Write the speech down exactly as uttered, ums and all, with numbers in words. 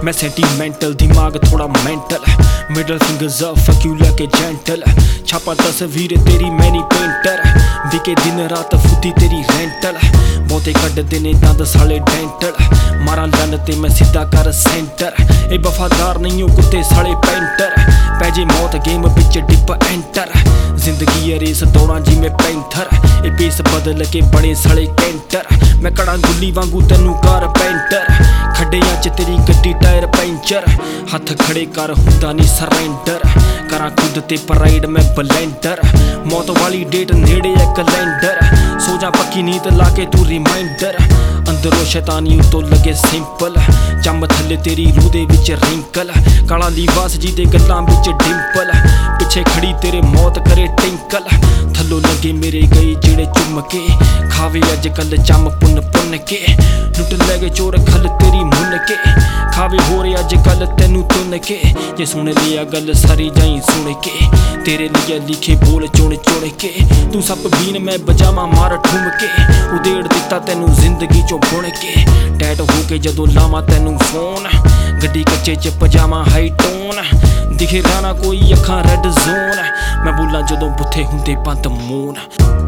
मैं सेंटीमेंटल दिमाग थोड़ा mental middle fingers up fuck you like a gentle छापा तस्वीर तेरी मैनी पेंटर बिके दिन रात फुद्दी तेरी रेंटल बहुते कड्डदे ने दंद साले डेंटल मारा लन ते मैं सीधा कर सेंटर ए वफादार नहीं हो कुत्ते साले पेंटर पैजे मौत गेम बिच डिप एंटर जिंदगी है रेस दौड़ा जी में पेंथर ए पेस बदल के बड़े साले कैंटर मैं कड़ा गुल्ली वांगू तेनू कार पेंटर खड्डियां च तेरी गड्डी टायर पैंचर हथ खड़े कर हुंदा नहीं सरेंडर करा खुद ते पराइड मैं बलेंडर मौत वाली डेट नेड़े है कैलेंडर सो जा पक्की नींद लाके तू रिमाइंडर अंदरों शैतानी उतो लगे सिंपल चम थल्ले तेरी रूह दे विच रिंकल काला लिबास जी दे गल्लां विच डिंपल पिछे खड़ी तेरे मौत करे टिंकल थल्लों लगे मेरे गए जेड़े चुम के खावे अजकल चम पुन पुन के लुट लगे चोर खल तेरी मुन के खावे हो रे अजकल तेनू तुन के जे सुन लिया गल सारी जाई सुन के तेरे लिए लिखे बोल चुन चुन के तू सब बीन मैं बजावा मार ठुम के उदेड़ दिता तेनू जिंदगी चो बुन के टैट हो के जदों लावा तेनू फोन गड्डी कच्चे च पजामा हाई टोन दिखे राना कोई अखां रेड जोन मैं बोलां जदों बुथे हुंदे पंत मून।